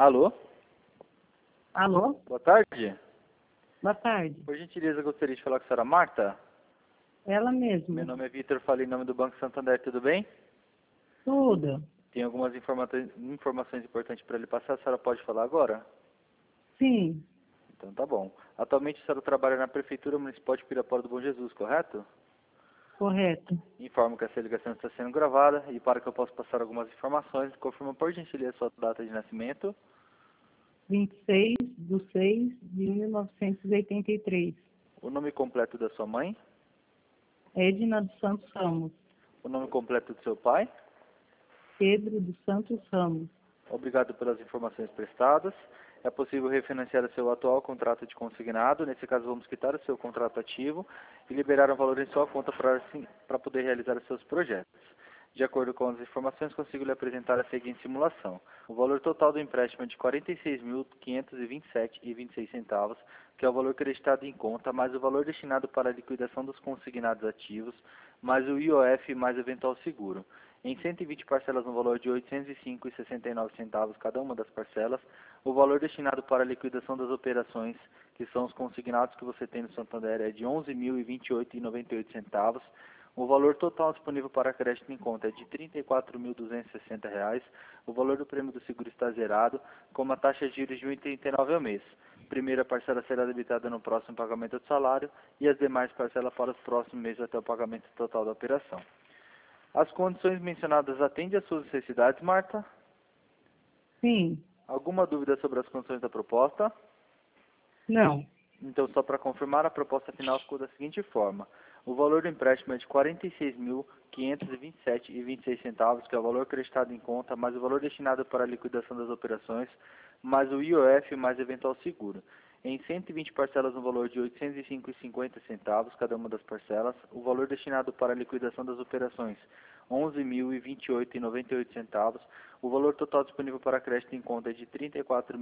Alô? Alô? Boa tarde. Boa tarde. Por gentileza, gostaria de falar com a senhora Marta. Ela mesma. Meu nome é Vitor, falo em nome do Banco Santander, tudo bem? Tudo. Tem algumas informações importantes para lhe passar, a senhora pode falar agora? Sim, Então tá bom. Atualmente a senhora trabalha na Prefeitura Municipal de Pirapora do Bom Jesus, correto? correto. Informo que essa ligação está sendo gravada e para que eu possa passar algumas informações, confirma por gentileza a sua data de nascimento, 26/6/1983. o nome completo da sua mãe, Edna dos Santos Ramos. o nome completo do seu pai. Pedro dos Santos Ramos. Obrigado pelas informações prestadas. É possível refinanciar o seu atual contrato de consignado. Nesse caso, vamos quitar o seu contrato ativo e liberar um valor em sua conta para poder realizar os seus projetos. De acordo com as informações, consigo lhe apresentar a seguinte simulação. O valor total do empréstimo é de R$ 46.527,26, que é o valor creditado em conta, mais o valor destinado para a liquidação dos consignados ativos, mais o IOF mais eventual seguro. Em 120 parcelas no valor de R$ 805,69 cada uma das parcelas, o valor destinado para a liquidação das operações, que são os consignados que você tem no Santander, é de R$ 11.028,98. O valor total disponível para crédito em conta é de R$ 34.260. O valor do prêmio do seguro está zerado, com uma taxa de juros de 1,39 ao mês. Primeira parcela será debitada no próximo pagamento do salário e as demais parcelas para os próximos meses até o pagamento total da operação. As condições mencionadas atendem às suas necessidades, Marta? Sim. Alguma dúvida sobre as condições da proposta? Não. Então, só para confirmar, a proposta final ficou da seguinte forma. O valor do empréstimo é de R$ 46.527,26, que é o valor acreditado em conta, mais o valor destinado para a liquidação das operações, mais o IOF, mais eventual seguro. Em 120 parcelas no valor de R$ 805,50, cada uma das parcelas, o valor destinado para a liquidação das operações, R$ 11.028,98, o valor total disponível para crédito em conta é de R$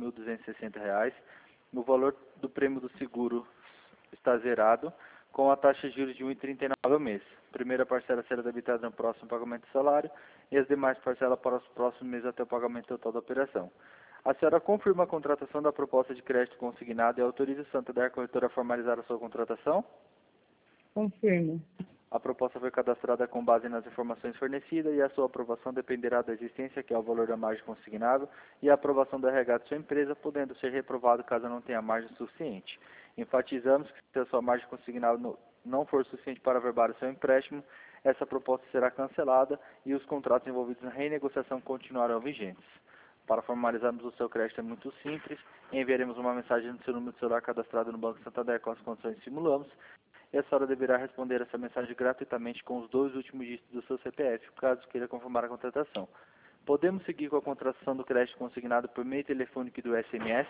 34.260, o valor do prêmio do seguro está zerado, com a taxa de juros de 1,39 ao mês. Primeira parcela será debitada no próximo pagamento do salário e as demais parcelas para os próximos meses até o pagamento total da operação. A senhora confirma a contratação da proposta de crédito consignado e autoriza o Santander Corretora a formalizar a sua contratação? Confirmo. A proposta foi cadastrada com base nas informações fornecidas e a sua aprovação dependerá da existência, que é o valor da margem consignável, e a aprovação do RH de sua empresa, podendo ser reprovado caso não tenha margem suficiente. Enfatizamos que se a sua margem consignável não for suficiente para averbar o seu empréstimo, essa proposta será cancelada e os contratos envolvidos na renegociação continuarão vigentes. Para formalizarmos o seu crédito é muito simples, enviaremos uma mensagem no seu número de celular cadastrado no Banco Santander com as condições que simulamos, e a senhora deverá responder essa mensagem gratuitamente com os 2 últimos dígitos do seu CPF, caso queira confirmar a contratação. Podemos seguir com a contratação do crédito consignado por meio telefônico e do SMS?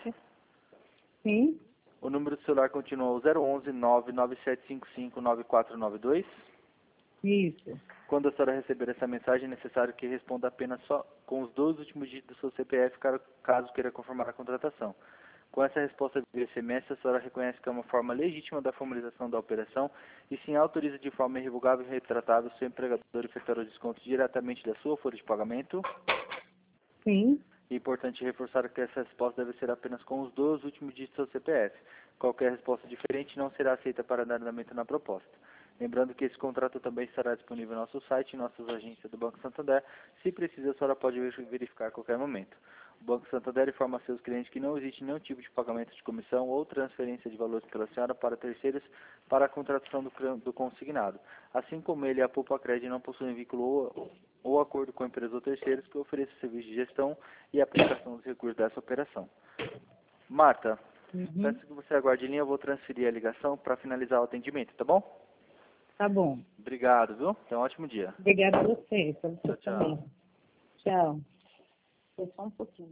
Sim. O número do celular continua o 011 99755 9492. Isso. Quando a senhora receber essa mensagem, é necessário que responda apenas só com os 2 últimos dígitos do seu CPF, caso queira confirmar a contratação. Com essa resposta via SMS, a senhora reconhece que é uma forma legítima da formalização da operação e sim autoriza de forma irrevogável e retratável seu empregador efetuar o desconto diretamente da sua folha de pagamento. Sim. É importante reforçar que essa resposta deve ser apenas com os 2 últimos dígitos do seu CPF. Qualquer resposta diferente não será aceita para dar andamento na proposta. Lembrando que esse contrato também estará disponível no nosso site e em nossas agências do Banco Santander. Se precisa, a senhora pode verificar a qualquer momento. O Banco Santander informa a seus clientes que não existe nenhum tipo de pagamento de comissão ou transferência de valores pela senhora para terceiros para a contratação do consignado. Assim como ele e a Poupa Crédito não possuem vínculo ou acordo com empresas ou terceiros que ofereçam serviço de gestão e aplicação dos recursos dessa operação. Marta, peço que você aguarde em linha, eu vou transferir a ligação para finalizar o atendimento, tá bom? Tá bom. Obrigado, viu? Tenha um ótimo dia. Obrigada a você. Pra você Tchau, tchau. também. Tchau. Foi só um pouquinho.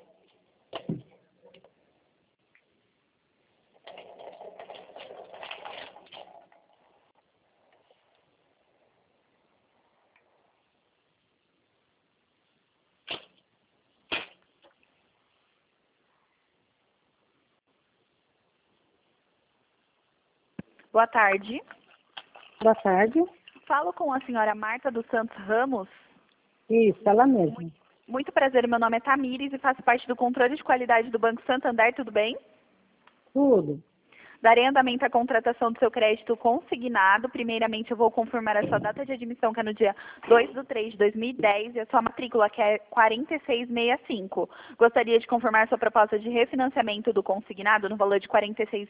Boa tarde. Boa tarde. Falo com a senhora Marta dos Santos Ramos. Isso, ela mesma. Muito prazer, meu nome é Tamires e faço parte do controle de qualidade do Banco Santander, tudo bem? Tudo. Darei andamento à contratação do seu crédito consignado. Primeiramente, eu vou confirmar a sua data de admissão, que é no dia 2/3/2010, e a sua matrícula, que é 4665. Gostaria de confirmar sua proposta de refinanciamento do consignado no valor de R$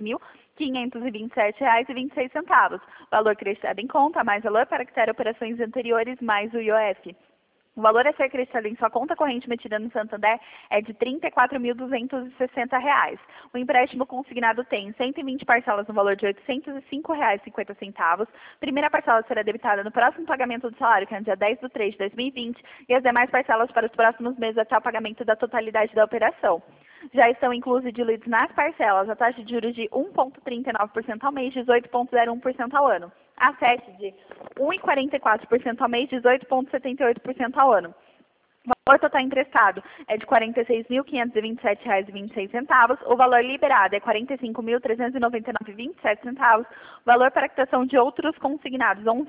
46.527,26. Valor creditado em conta, mais valor para quitar operações anteriores, mais o IOF. O valor a ser creditado em sua conta corrente metida no Santander é de R$ 34.260. O empréstimo consignado tem 120 parcelas no valor de R$ 805,50. Primeira parcela será debitada no próximo pagamento do salário, que é no dia 10/3/2020, e as demais parcelas para os próximos meses até o pagamento da totalidade da operação. Já estão inclusos e diluídos nas parcelas a taxa de juros de 1,39% ao mês, 18,01% ao ano. A sete de 1,44% ao mês, 18,78% ao ano. O valor total emprestado é de R$ 46.527,26. O valor liberado é R$ 45.399,27. O valor para quitação de outros consignados, R$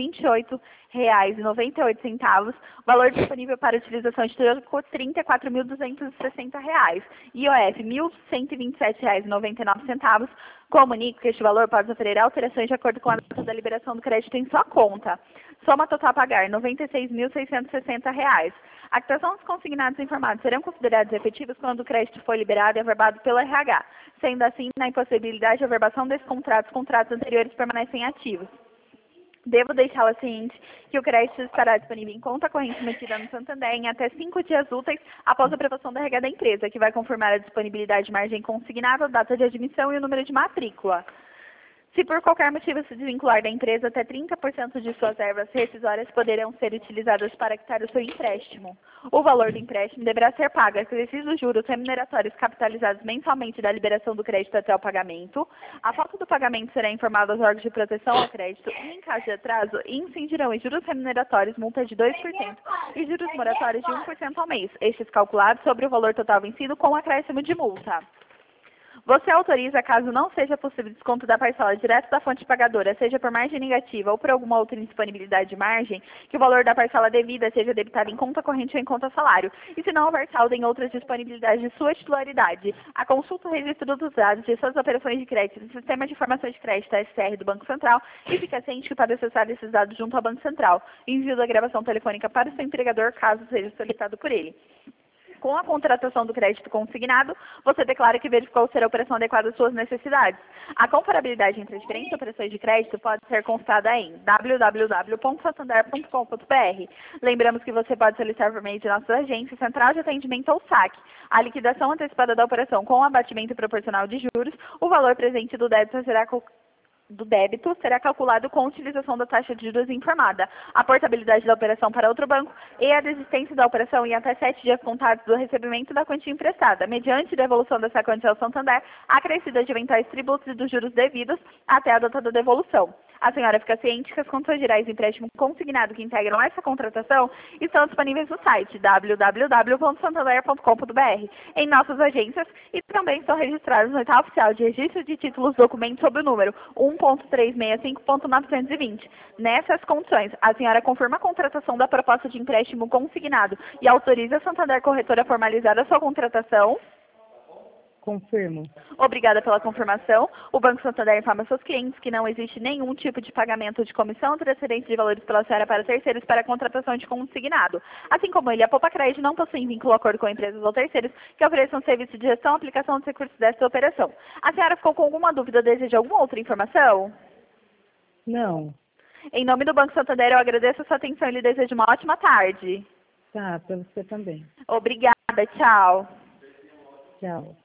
11.028,98. O valor disponível para utilização de troco, R$ 34.260. IOF, R$ 1.127,99. Comunico que este valor pode sofrer alterações de acordo com a data da liberação do crédito em sua conta. Soma total a pagar, R$ 96.660. A quitação dos consignados informados serão considerados efetivos quando o crédito for liberado e averbado pelo RH. Sendo assim, na impossibilidade de averbação desses contratos, os contratos anteriores permanecem ativos. Devo deixá-la ciente que o crédito estará disponível em conta corrente metida no Santander em até 5 dias úteis após a aprovação da RH da empresa, que vai confirmar a disponibilidade de margem consignada, data de admissão e o número de matrícula. Se por qualquer motivo se desvincular da empresa, até 30% de suas ervas rescisórias poderão ser utilizadas para quitar o seu empréstimo. O valor do empréstimo deverá ser pago acrescidos os juros remuneratórios capitalizados mensalmente da liberação do crédito até o pagamento. A falta do pagamento será informada aos órgãos de proteção ao crédito e, em caso de atraso, incidirão em juros remuneratórios, multa de 2% e juros moratórios de 1% ao mês, estes calculados sobre o valor total vencido com acréscimo de multa. Você autoriza, caso não seja possível desconto da parcela direto da fonte pagadora, seja por margem negativa ou por alguma outra indisponibilidade de margem, que o valor da parcela devida seja debitado em conta corrente ou em conta salário, e se não houver saldo em outras disponibilidades de sua titularidade. A consulta o registro dos dados de suas operações de crédito no Sistema de Informações de Crédito SCR do Banco Central e fica ciente que pode acessar esses dados junto ao Banco Central. Envio da gravação telefônica para o seu empregador, caso seja solicitado por ele. Com a contratação do crédito consignado, você declara que verificou ser a operação adequada às suas necessidades. A comparabilidade entre as diferentes operações de crédito pode ser consultada em www.santander.com.br. Lembramos que você pode solicitar por meio de nossas agências, Central de Atendimento ou SAC, a liquidação antecipada da operação com abatimento proporcional de juros. O valor presente do débito será calculado com a utilização da taxa de juros informada, a portabilidade da operação para outro banco e a desistência da operação em até 7 dias contados do recebimento da quantia emprestada, mediante devolução dessa quantia ao Santander, acrescida de eventuais tributos e dos juros devidos até a data da devolução. A senhora fica ciente que as condições gerais de empréstimo consignado que integram essa contratação estão disponíveis no site www.santander.com.br, em nossas agências, e também estão registrados no edital oficial de registro de títulos documentos sob o número 1.365.920. Nessas condições, a senhora confirma a contratação da proposta de empréstimo consignado e autoriza a Santander Corretora a formalizar a sua contratação? Confirmo. Obrigada pela confirmação. O Banco Santander informa seus clientes que não existe nenhum tipo de pagamento de comissão ou transferência de valores pela senhora para terceiros para a contratação de consignado. Assim como ele, a Poupa Crédito não possui vínculo ou acordo com empresas ou terceiros que ofereçam serviço de gestão e aplicação dos recursos desta operação. A senhora ficou com alguma dúvida ou deseja alguma outra informação? Não. Em nome do Banco Santander, eu agradeço a sua atenção e lhe desejo uma ótima tarde. Tá, para você também. Obrigada, tchau. Tchau.